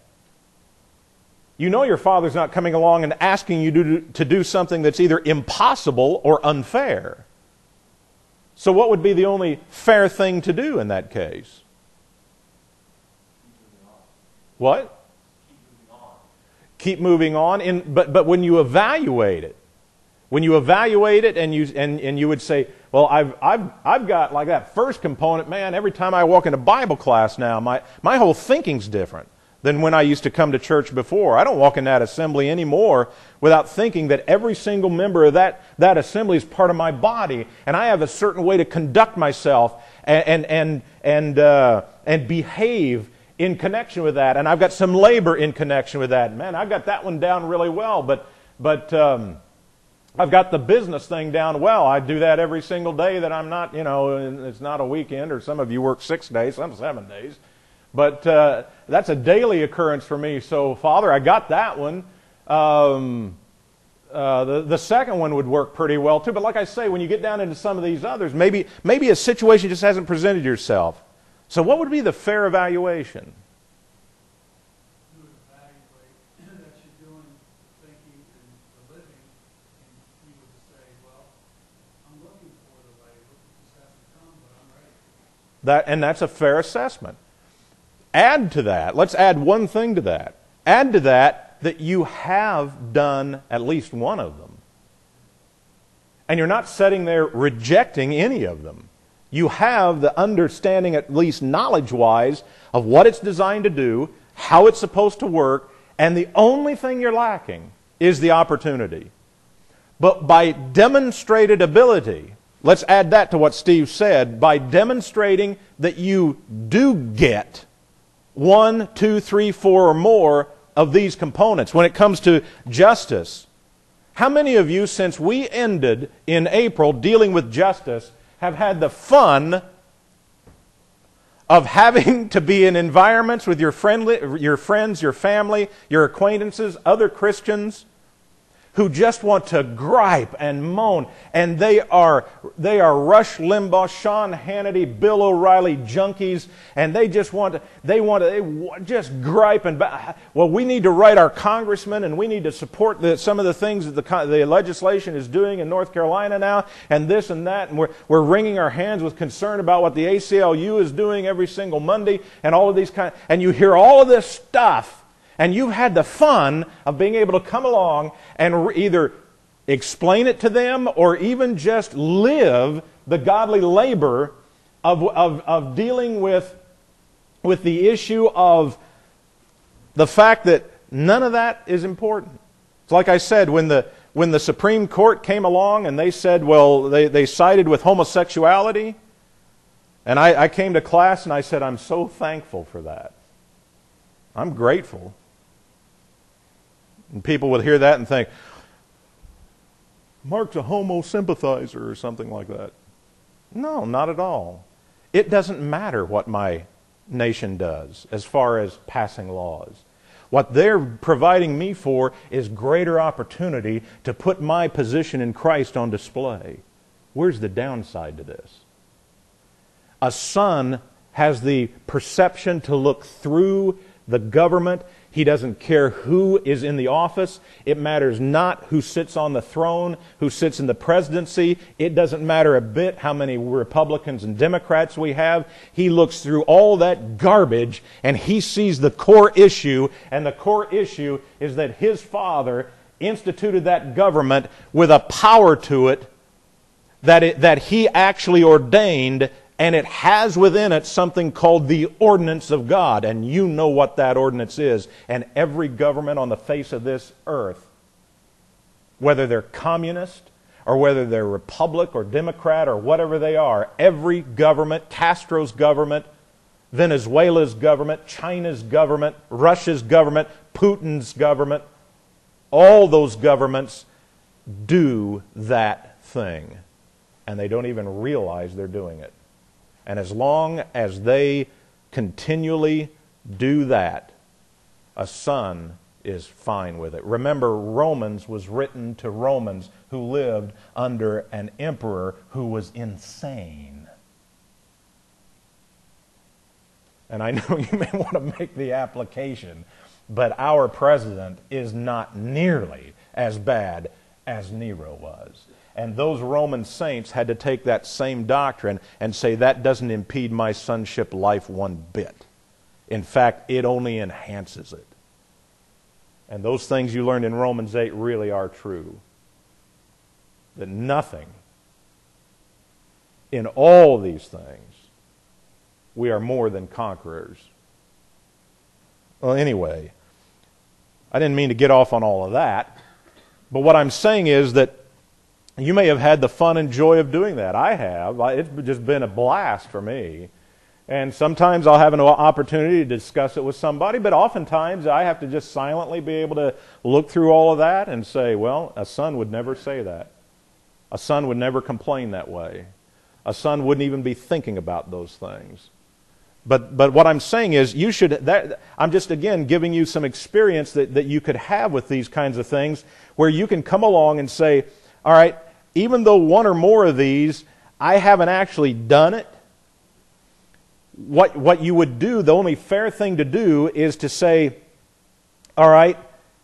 You know your Father's not coming along and asking you to, to do something that's either impossible or unfair. So what would be the only fair thing to do in that case? What? Keep moving on. In, but, but when you evaluate it, when you evaluate it and you, and, and you would say, well, I've, I've, I've got like that first component, man, every time I walk into Bible class now, my, my whole thinking's different than when I used to come to church before. I don't walk in that assembly anymore without thinking that every single member of that, that assembly is part of my body, and I have a certain way to conduct myself and, and, and, and, uh, and behave in connection with that, and I've got some labor in connection with that. Man, I've got that one down really well, but but um, I've got the business thing down well. I do that every single day that I'm not, you know, it's not a weekend, or some of you work six days, some seven days. But uh, that's a daily occurrence for me. So, Father, I got that one. Um, uh, the, the second one would work pretty well, too. But like I say, when you get down into some of these others, maybe, maybe a situation just hasn't presented yourself. So what would be the fair evaluation? That, and that's a fair assessment. Add to that, let's add one thing to that. Add to that that you have done at least one of them. And you're not sitting there rejecting any of them. You have the understanding, at least knowledge-wise, of what it's designed to do, how it's supposed to work, and the only thing you're lacking is the opportunity. But by demonstrated ability, let's add that to what Steve said, by demonstrating that you do get one, two, three, four, or more of these components. When it comes to justice, how many of you, since we ended in April dealing with justice, have had the fun of having to be in environments with your, friendly, your friends, your family, your acquaintances, other Christians, who just want to gripe and moan, and they are they are Rush Limbaugh, Sean Hannity, Bill O'Reilly junkies, and they just want to they want to they just gripe and well, we need to write our congressman, and we need to support the, some of the things that the the legislation is doing in North Carolina now, and this and that, and we're we're wringing our hands with concern about what the A C L U is doing every single Monday, and all of these kind, and you hear all of this stuff. And you've had the fun of being able to come along and either explain it to them or even just live the godly labor of, of, of dealing with, with the issue of the fact that none of that is important. It's like I said, when the, when the Supreme Court came along and they said, well, they, they sided with homosexuality, and I, I came to class and I said, I'm so thankful for that. I'm grateful. And people would hear that and think, Mark's a homo sympathizer or something like that. No, not at all. It doesn't matter what my nation does as far as passing laws. What they're providing me for is greater opportunity to put my position in Christ on display. Where's the downside to this? A son has the perception to look through the government. He doesn't care who is in the office. It matters not who sits on the throne, who sits in the presidency. It doesn't matter a bit how many Republicans and Democrats we have. He looks through all that garbage and he sees the core issue, and the core issue is that his father instituted that government with a power to it that, it, that he actually ordained, and it has within it something called the ordinance of God. And you know what that ordinance is. And every government on the face of this earth, whether they're communist or whether they're Republic or Democrat or whatever they are, every government, Castro's government, Venezuela's government, China's government, Russia's government, Putin's government, all those governments do that thing. And they don't even realize they're doing it. And as long as they continually do that, a son is fine with it. Remember, Romans was written to Romans who lived under an emperor who was insane. And I know you may want to make the application, but our president is not nearly as bad as Nero was. And those Roman saints had to take that same doctrine and say, that doesn't impede my sonship life one bit. In fact, it only enhances it. And those things you learned in Romans eight really are true. That nothing in all these things, we are more than conquerors. Well, anyway, I didn't mean to get off on all of that. But what I'm saying is that you may have had the fun and joy of doing that. I have. It's just been a blast for me And sometimes I'll have an opportunity to discuss it with somebody, but oftentimes I have to just silently be able to look through all of that and say, well, a son would never say that. A son would never complain that way. A son wouldn't even be thinking about those things. But but what I'm saying is, you should. That, I'm just again giving you some experience that, that you could have with these kinds of things, where you can come along and say, all right, even though one or more of these I haven't actually done it, what what you would do, the only fair thing to do is to say, all right,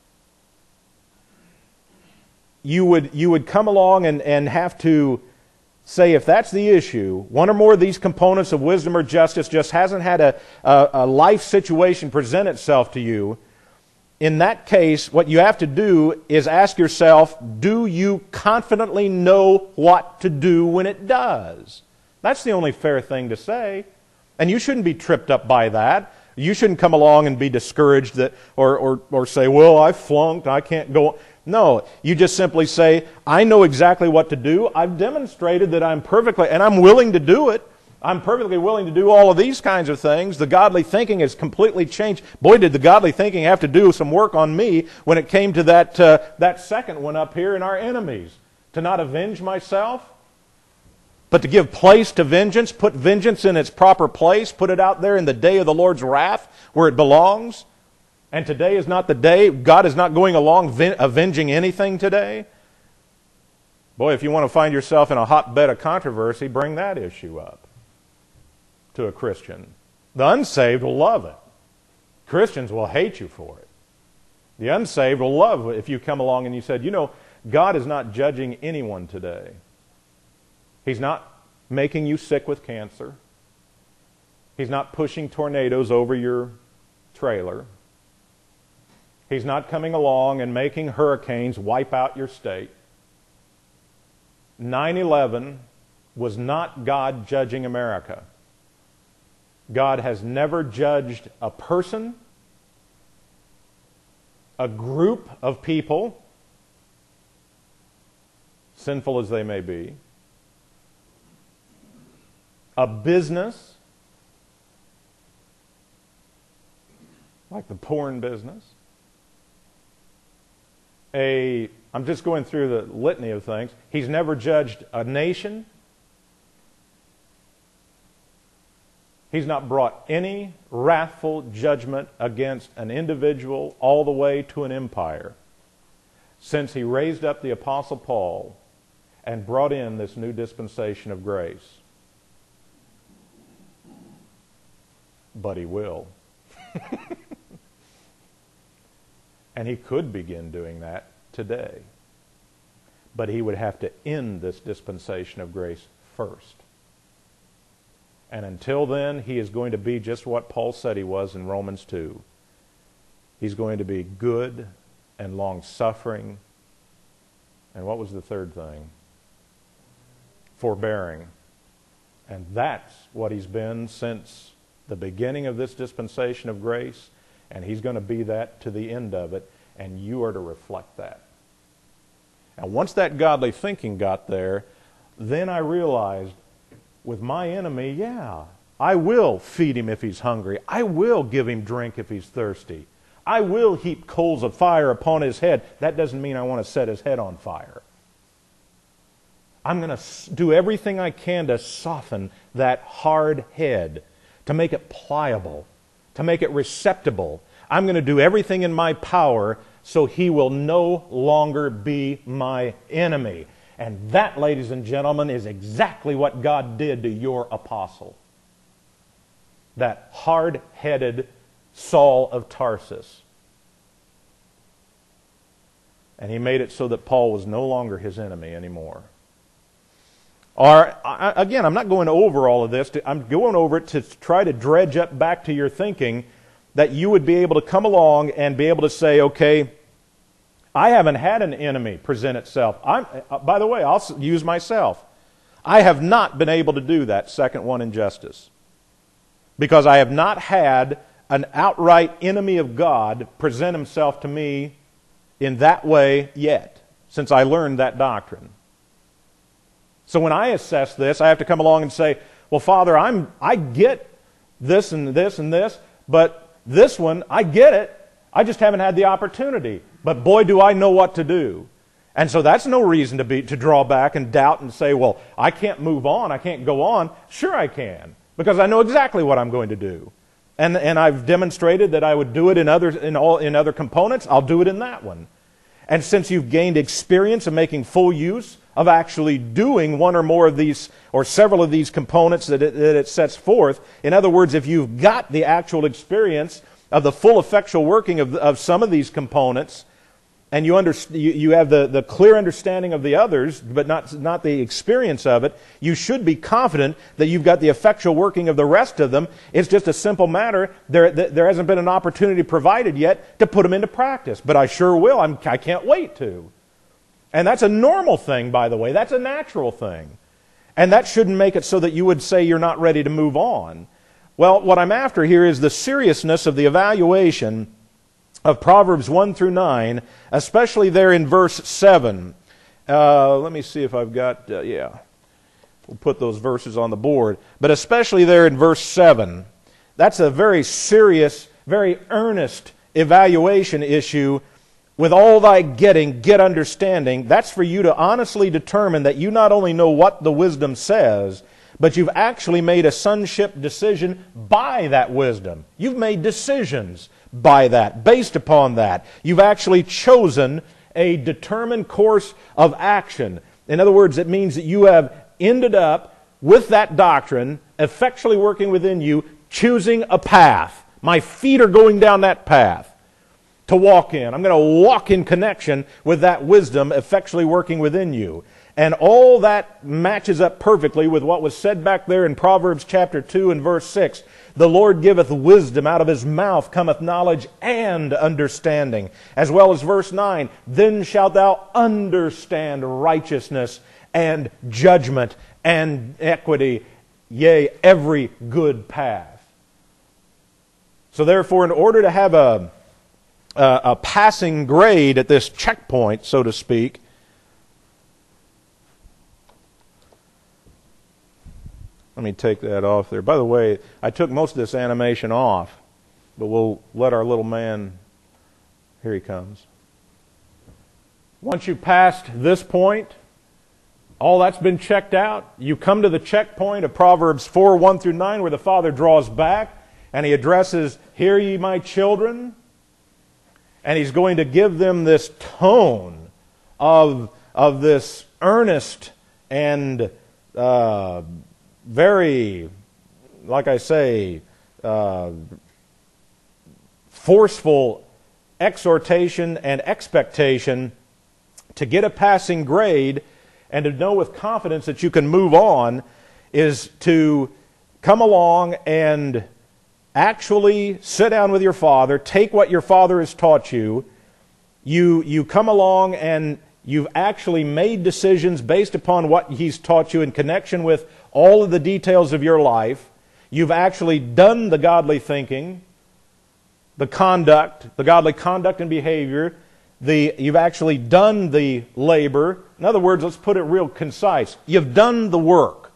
you would you would come along and, and have to say, if that's the issue, one or more of these components of wisdom or justice just hasn't had a, a, a life situation present itself to you, in that case, what you have to do is ask yourself, do you confidently know what to do when it does? That's the only fair thing to say. And you shouldn't be tripped up by that. You shouldn't come along and be discouraged that, or, or, or say, well, I flunked, I can't go on. No, you just simply say, I know exactly what to do. I've demonstrated that I'm perfectly, and I'm willing to do it. I'm perfectly willing to do all of these kinds of things. The godly thinking has completely changed. Boy, did the godly thinking have to do some work on me when it came to that, uh, that second one up here in our enemies. To not avenge myself, but to give place to vengeance, put vengeance in its proper place, put it out there in the day of the Lord's wrath where it belongs. And today is not the day. God is not going along avenging anything today. Boy, if you want to find yourself in a hotbed of controversy, bring that issue up to a Christian. The unsaved will love it. Christians will hate you for it. The unsaved will love it if you come along and you said, you know, God is not judging anyone today. He's not making you sick with cancer. He's not pushing tornadoes over your trailer. He's not coming along and making hurricanes wipe out your state. nine eleven was not God judging America. God has never judged a person, a group of people, sinful as they may be, a business, like the porn business, a, I'm just going through the litany of things. He's never judged a nation. He's not brought any wrathful judgment against an individual all the way to an empire since he raised up the Apostle Paul and brought in this new dispensation of grace. But he will. And he could begin doing that today. But he would have to end this dispensation of grace first. And until then, he is going to be just what Paul said he was in Romans two. He's going to be good and long-suffering. And what was the third thing? Forbearing. And that's what he's been since the beginning of this dispensation of grace. And he's going to be that to the end of it. And you are to reflect that. And once that godly thinking got there, then I realized, with my enemy, yeah, I will feed him if he's hungry. I will give him drink if he's thirsty. I will heap coals of fire upon his head. That doesn't mean I want to set his head on fire. I'm going to do everything I can to soften that hard head, to make it pliable, to make it receptible. I'm going to do everything in my power so he will no longer be my enemy. And that, ladies and gentlemen, is exactly what God did to your apostle. That hard-headed Saul of Tarsus. And he made it so that Paul was no longer his enemy anymore. Or, again, I'm not going over all of this. I'm going over it to try to dredge up back to your thinking that you would be able to come along and be able to say, okay, I haven't had an enemy present itself. I'm, by the way, I'll use myself. I have not been able to do that second one, injustice. Because I have not had an outright enemy of God present himself to me in that way yet, since I learned that doctrine. So when I assess this, I have to come along and say, well, Father, I'm, I get this and this and this, but this one, I get it. I just haven't had the opportunity. But boy, do I know what to do. And so that's no reason to be to draw back and doubt and say, well, I can't move on, I can't go on. Sure I can, because I know exactly what I'm going to do. And and I've demonstrated that I would do it in other in all in other components, I'll do it in that one. And since you've gained experience of making full use of actually doing one or more of these or several of these components that it, that it sets forth, in other words, if you've got the actual experience of the full effectual working of, of some of these components, and you, under, you, you have the, the clear understanding of the others, but not, not the experience of it, you should be confident that you've got the effectual working of the rest of them. It's just a simple matter. There, there hasn't been an opportunity provided yet to put them into practice, but I sure will. I'm, I can't wait to. And that's a normal thing, by the way. That's a natural thing. And that shouldn't make it so that you would say you're not ready to move on. Well, what I'm after here is the seriousness of the evaluation of Proverbs one through nine, especially there in verse seven. Uh, let me see if I've got, uh, yeah, we'll put those verses on the board. But especially there in verse seven, that's a very serious, very earnest evaluation issue. With all thy getting, get understanding. That's for you to honestly determine that you not only know what the wisdom says, but you've actually made a sonship decision by that wisdom. You've made decisions by that, based upon that. You've actually chosen a determined course of action. In other words, it means that you have ended up with that doctrine, effectually working within you, choosing a path. My feet are going down that path to walk in. I'm going to walk in connection with that wisdom effectually working within you. And all that matches up perfectly with what was said back there in Proverbs chapter two and verse six. The Lord giveth wisdom, out of his mouth cometh knowledge and understanding. As well as verse nine, then shalt thou understand righteousness and judgment and equity, yea, every good path. So therefore, in order to have a, a, a passing grade at this checkpoint, so to speak, let me take that off there. By the way, I took most of this animation off, but we'll let our little man, here he comes. Once you've passed this point, all that's been checked out. You come to the checkpoint of Proverbs four, one through nine, where the Father draws back and he addresses, hear ye my children. And he's going to give them this tone of, of this earnest and uh, very, like I say, uh, forceful exhortation and expectation to get a passing grade and to know with confidence that you can move on is to come along and actually sit down with your father, take what your father has taught you. You, you come along and you've actually made decisions based upon what he's taught you in connection with all of the details of your life. You've actually done the godly thinking, the conduct, the godly conduct and behavior. The, you've actually done the labor. In other words, let's put it real concise. You've done the work.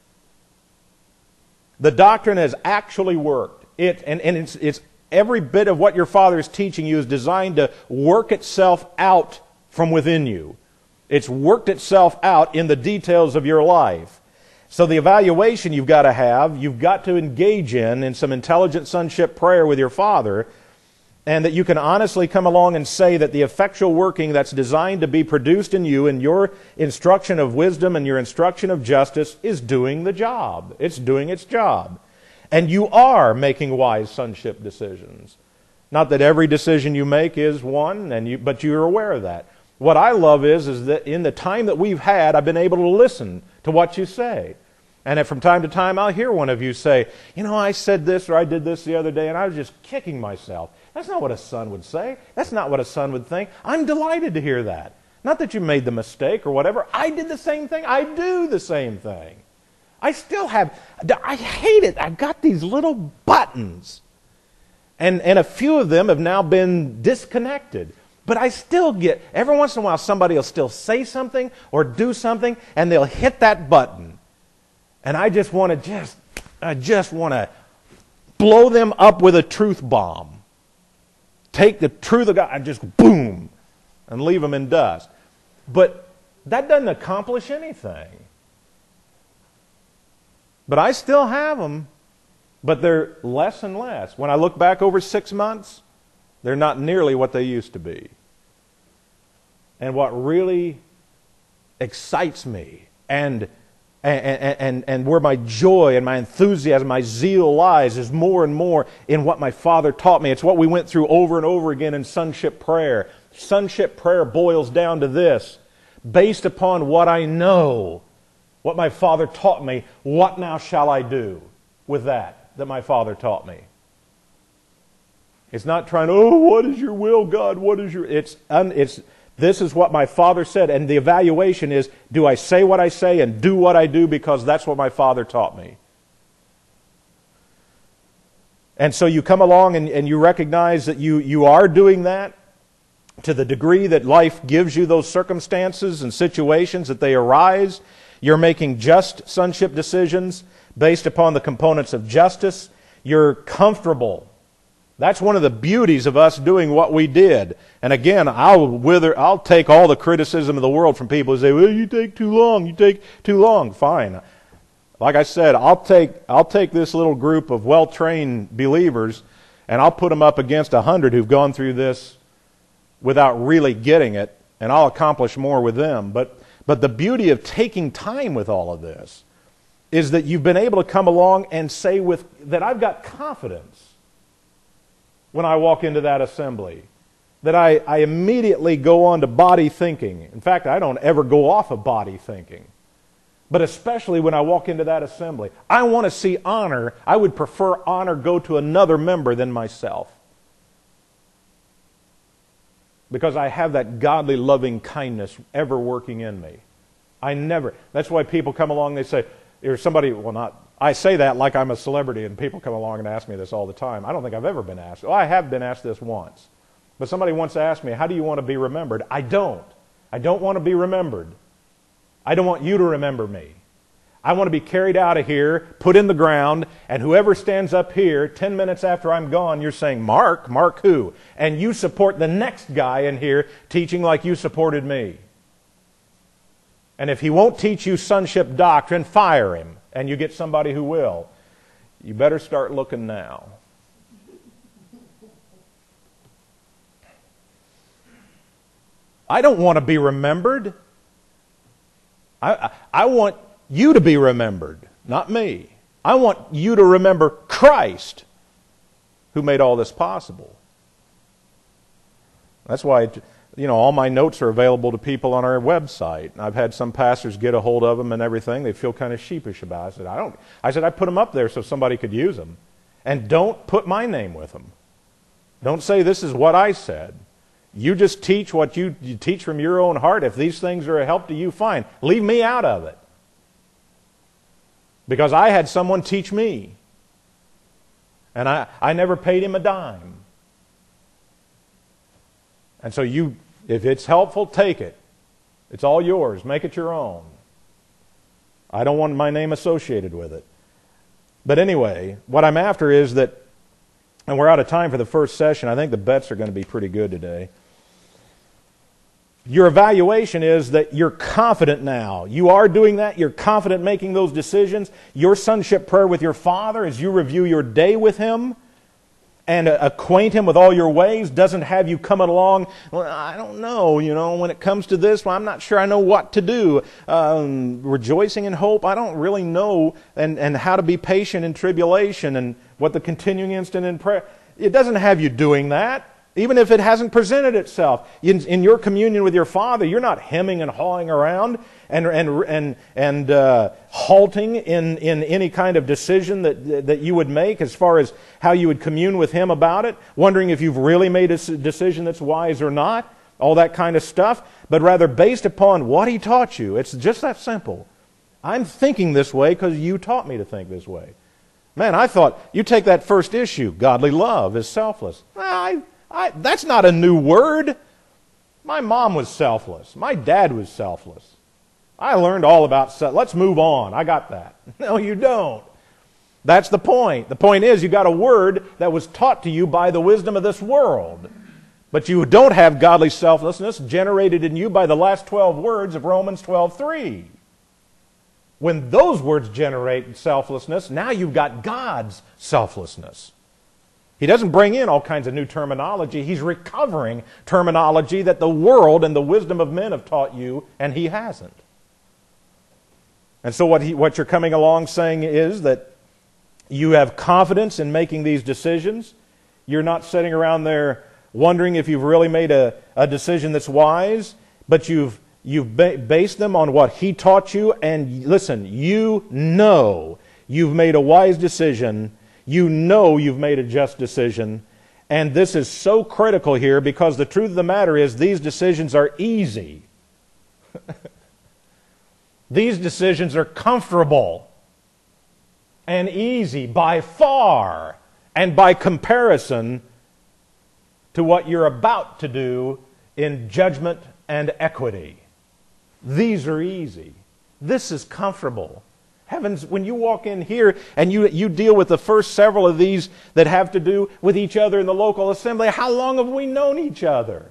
The doctrine has actually worked. It, and and it's, it's every bit of what your Father is teaching you is designed to work itself out from within you. It's worked itself out in the details of your life. So the evaluation you've got to have, you've got to engage in, in some intelligent sonship prayer with your Father, and that you can honestly come along and say that the effectual working that's designed to be produced in you in your instruction of wisdom and your instruction of justice is doing the job. It's doing its job. And you are making wise sonship decisions. Not that every decision you make is one, and you, but you're aware of that. What I love is, is that in the time that we've had, I've been able to listen to what you say. And if from time to time I'll hear one of you say, you know, I said this or I did this the other day and I was just kicking myself. That's not what a son would say. That's not what a son would think. I'm delighted to hear that. Not that you made the mistake or whatever. I did the same thing. I do the same thing. I still have, I hate it. I've got these little buttons. And, and a few of them have now been disconnected. But I still get, every once in a while somebody will still say something or do something and they'll hit that button. And I just want to just, I just want to blow them up with a truth bomb. Take the truth of God and just boom, and leave them in dust. But that doesn't accomplish anything. But I still have them, but they're less and less. When I look back over six months, they're not nearly what they used to be. And what really excites me and And, and, and where my joy and my enthusiasm, my zeal lies is more and more in what my Father taught me. It's what we went through over and over again in sonship prayer. Sonship prayer boils down to this: based upon what I know, what my Father taught me, what now shall I do with that that my Father taught me? It's not trying to, oh, what is your will, God? What is your... It's un, it's... This is what my Father said, and the evaluation is, do I say what I say and do what I do because that's what my Father taught me? And so you come along and, and you recognize that you, you are doing that to the degree that life gives you those circumstances and situations that they arise. You're making just sonship decisions based upon the components of justice. You're comfortable. That's one of the beauties of us doing what we did. And again, I'll wither, I'll take all the criticism of the world from people who say, well, you take too long, you take too long. Fine. Like I said, I'll take, I'll take this little group of well-trained believers and I'll put them up against a hundred who've gone through this without really getting it, and I'll accomplish more with them. But, but the beauty of taking time with all of this is that you've been able to come along and say with that I've got confidence when I walk into that assembly, that I, I immediately go on to body thinking. In fact, I don't ever go off of body thinking. But especially when I walk into that assembly, I want to see honor. I would prefer honor go to another member than myself. Because I have that godly loving kindness ever working in me. I never, that's why people come along, they say, or somebody, well not, I say that like I'm a celebrity and people come along and ask me this all the time. I don't think I've ever been asked. Oh, I have been asked this once. But somebody once asked me, how do you want to be remembered? I don't. I don't want to be remembered. I don't want you to remember me. I want to be carried out of here, put in the ground, and whoever stands up here, ten minutes after I'm gone, you're saying, Mark? Mark who? And you support the next guy in here teaching like you supported me. And if he won't teach you sonship doctrine, fire him. And you get somebody who will. You better start looking now. I don't want to be remembered. I, I, I want you to be remembered, not me. I want you to remember Christ, who made all this possible. That's why, you know, all my notes are available to people on our website. I've had some pastors get a hold of them and everything. They feel kind of sheepish about it. I said, I don't. I said, I put them up there so somebody could use them. And don't put my name with them. Don't say this is what I said. You just teach what you, you teach from your own heart. If these things are a help to you, fine. Leave me out of it. Because I had someone teach me. And I, I never paid him a dime. And so you, if it's helpful, take it. It's all yours. Make it your own. I don't want my name associated with it. But anyway, what I'm after is that, and we're out of time for the first session. I think the bets are going to be pretty good today. Your evaluation is that you're confident now. You are doing that. You're confident making those decisions. Your sonship prayer with your Father as you review your day with Him and acquaint Him with all your ways doesn't have you coming along, well, I don't know, you know, when it comes to this, well, I'm not sure I know what to do. Um, rejoicing in hope, I don't really know, and, and how to be patient in tribulation and what the continuing instant in prayer. It doesn't have you doing that. Even if it hasn't presented itself. In, in your communion with your Father, you're not hemming and hawing around and and and and uh, halting in, in any kind of decision that that you would make as far as how you would commune with Him about it, wondering if you've really made a decision that's wise or not, all that kind of stuff, but rather based upon what He taught you. It's just that simple. I'm thinking this way because you taught me to think this way. Man, I thought, you take that first issue, godly love is selfless. Well, I... I, that's not a new word. My mom was selfless. My dad was selfless. I learned all about self. Let's move on. I got that. No, you don't. That's the point. The point is you got a word that was taught to you by the wisdom of this world. But you don't have godly selflessness generated in you by the last twelve words of Romans twelve three. When those words generate selflessness, now you've got God's selflessness. He doesn't bring in all kinds of new terminology. He's recovering terminology that the world and the wisdom of men have taught you, and he hasn't. And so what, he, what you're coming along saying is that you have confidence in making these decisions. You're not sitting around there wondering if you've really made a, a decision that's wise, but you've You've ba- based them on what he taught you, and listen, you know you've made a wise decision. You know you've made a just decision. And this is so critical here because the truth of the matter is these decisions are easy. These decisions are comfortable and easy by far and by comparison to what you're about to do in judgment and equity. These are easy. This is comfortable. Heavens, when you walk in here and you, you deal with the first several of these that have to do with each other in the local assembly, how long have we known each other?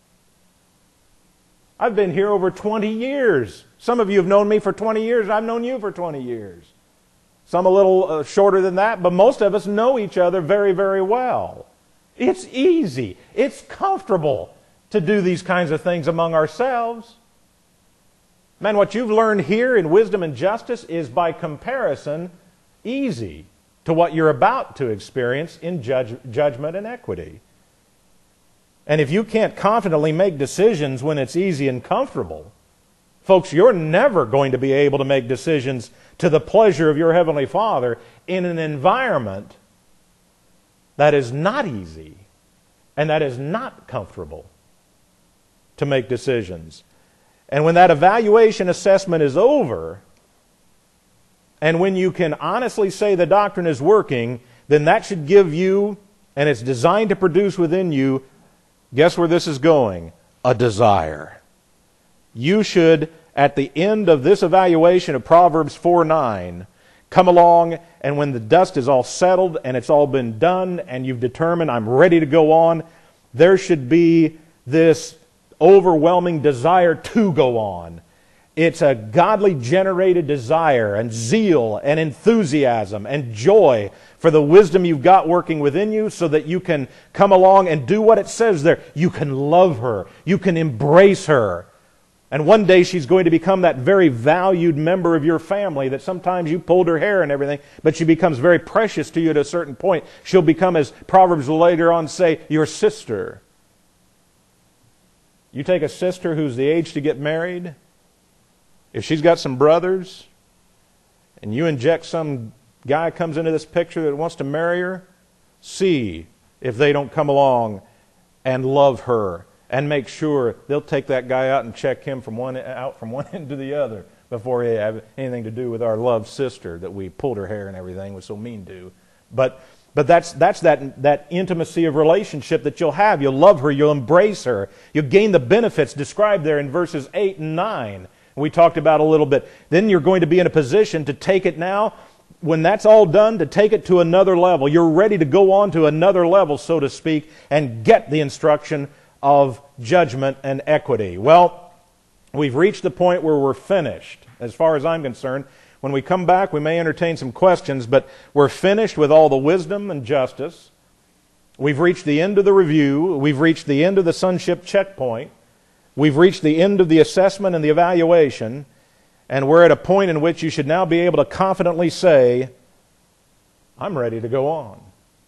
I've been here over twenty years. Some of you have known me for twenty years. I've known you for twenty years. Some a little uh, shorter than that, but most of us know each other very, very well. It's easy. It's comfortable to do these kinds of things among ourselves. Man, what you've learned here in wisdom and justice is by comparison easy to what you're about to experience in judge, judgment and equity. And if you can't confidently make decisions when it's easy and comfortable, folks, you're never going to be able to make decisions to the pleasure of your Heavenly Father in an environment that is not easy and that is not comfortable to make decisions. And when that evaluation assessment is over, and when you can honestly say the doctrine is working, then that should give you, and it's designed to produce within you, guess where this is going? A desire. You should, at the end of this evaluation of Proverbs four nine, come along, and when the dust is all settled and it's all been done and you've determined I'm ready to go on, there should be this overwhelming desire to go on. It's a godly generated desire and zeal and enthusiasm and joy for the wisdom you've got working within you so that you can come along and do what it says there. You can love her. You can embrace her. And one day she's going to become that very valued member of your family that sometimes you pulled her hair and everything, but she becomes very precious to you at a certain point. She'll become, as Proverbs will later on say, your sister. You take a sister who's the age to get married, if she's got some brothers, and you inject some guy comes into this picture that wants to marry her, see if they don't come along and love her and make sure they'll take that guy out and check him from one out from one end to the other before he have anything to do with our loved sister that we pulled her hair and everything was so mean to. But But that's that's that that intimacy of relationship that you'll have. You'll love her. You'll embrace her. You'll gain the benefits described there in verses eight and nine. We talked about a little bit. Then you're going to be in a position to take it now, when that's all done, to take it to another level. You're ready to go on to another level, so to speak, and get the instruction of judgment and equity. Well, we've reached the point where we're finished, as far as I'm concerned. When we come back, we may entertain some questions, but we're finished with all the wisdom and justice. We've reached the end of the review. We've reached the end of the sonship checkpoint. We've reached the end of the assessment and the evaluation. And we're at a point in which you should now be able to confidently say, I'm ready to go on.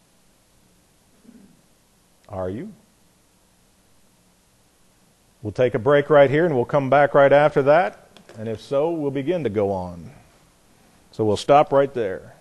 Are you? We'll take a break right here and we'll come back right after that. And if so, we'll begin to go on. So we'll stop right there.